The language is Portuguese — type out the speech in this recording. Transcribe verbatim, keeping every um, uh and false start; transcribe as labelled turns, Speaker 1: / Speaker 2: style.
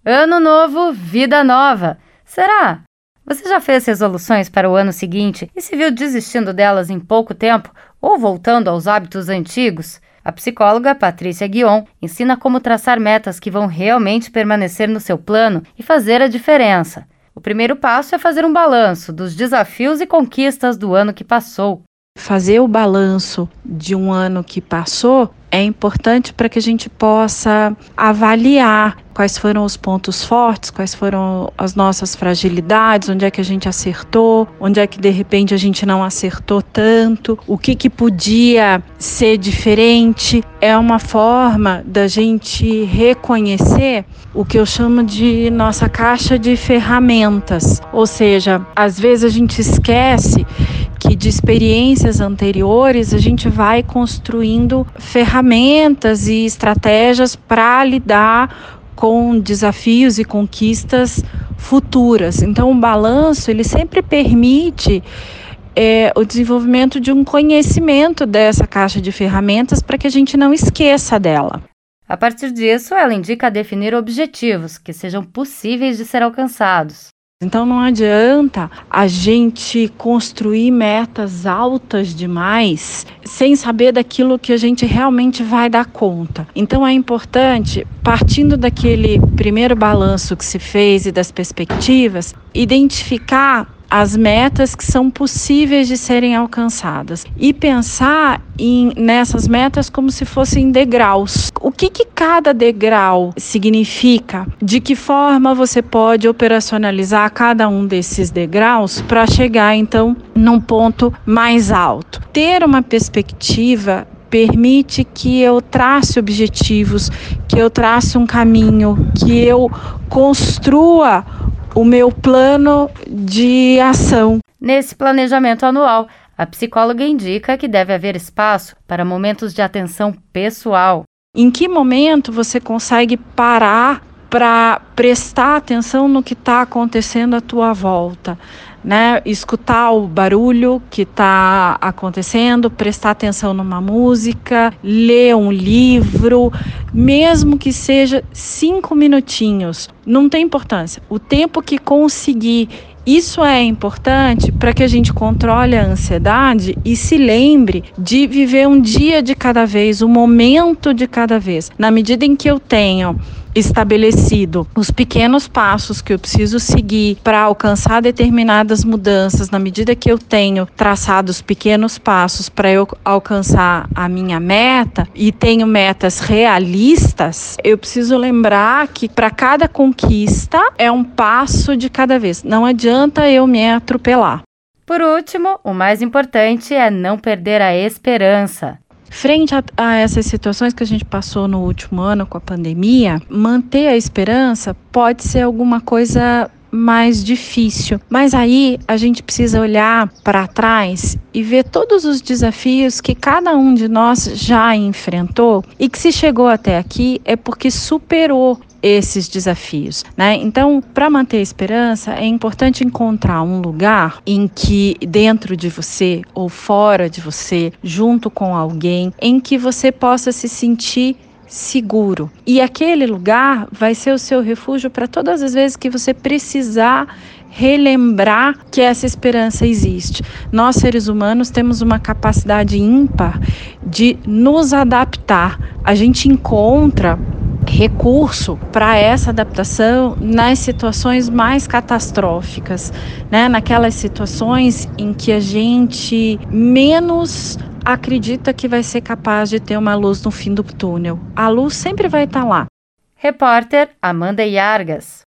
Speaker 1: Ano novo, vida nova. Será? Você já fez resoluções para o ano seguinte e se viu desistindo delas em pouco tempo ou voltando aos hábitos antigos? A psicóloga Patrícia Guion ensina como traçar metas que vão realmente permanecer no seu plano e fazer a diferença. O primeiro passo é fazer um balanço dos desafios e conquistas do ano que passou.
Speaker 2: Fazer o balanço de um ano que passou é importante para que a gente possa avaliar quais foram os pontos fortes, quais foram as nossas fragilidades, onde é que a gente acertou, onde é que de repente a gente não acertou tanto, o que que podia ser diferente. É uma forma da gente reconhecer o que eu chamo de nossa caixa de ferramentas, ou seja, às vezes a gente esquece que de experiências anteriores a gente vai construindo ferramentas e estratégias para lidar com desafios e conquistas futuras. Então, o balanço ele sempre permite é, o desenvolvimento de um conhecimento dessa caixa de ferramentas para que a gente não esqueça dela.
Speaker 1: A partir disso, ela indica definir objetivos que sejam possíveis de ser alcançados.
Speaker 2: Então não adianta a gente construir metas altas demais sem saber daquilo que a gente realmente vai dar conta. Então é importante, partindo daquele primeiro balanço que se fez e das perspectivas, identificar as metas que são possíveis de serem alcançadas e pensar em, nessas metas como se fossem degraus. O que, que cada degrau significa? De que forma você pode operacionalizar cada um desses degraus para chegar então num ponto mais alto? Ter uma perspectiva permite que eu trace objetivos, que eu trace um caminho, que eu construa o meu plano de ação.
Speaker 1: Nesse planejamento anual, a psicóloga indica que deve haver espaço para momentos de atenção pessoal.
Speaker 2: Em que momento você consegue parar para prestar atenção no que está acontecendo à tua volta? Né? Escutar o barulho que está acontecendo, prestar atenção numa música, ler um livro, mesmo que seja cinco minutinhos, não tem importância. O tempo que conseguir, isso é importante para que a gente controle a ansiedade e se lembre de viver um dia de cada vez, um momento de cada vez. Na medida em que eu tenho estabelecido os pequenos passos que eu preciso seguir para alcançar determinadas mudanças, na medida que eu tenho traçado os pequenos passos para eu alcançar a minha meta e tenho metas realistas, eu preciso lembrar que para cada conquista é um passo de cada vez. Não adianta eu me atropelar.
Speaker 1: Por último, o mais importante é não perder a esperança.
Speaker 2: Frente a, a essas situações que a gente passou no último ano com a pandemia, manter a esperança pode ser alguma coisa mais difícil. Mas aí a gente precisa olhar para trás e ver todos os desafios que cada um de nós já enfrentou e que se chegou até aqui é porque superou esses desafios, né? Então, para manter a esperança, é importante encontrar um lugar em que dentro de você ou fora de você, junto com alguém, em que você possa se sentir seguro. E aquele lugar vai ser o seu refúgio para todas as vezes que você precisar relembrar que essa esperança existe. Nós, seres humanos, temos uma capacidade ímpar de nos adaptar. A gente encontra recurso para essa adaptação nas situações mais catastróficas, né? Naquelas situações em que a gente menos acredita que vai ser capaz de ter uma luz no fim do túnel. A luz sempre vai estar lá.
Speaker 1: Repórter Amanda Iargas.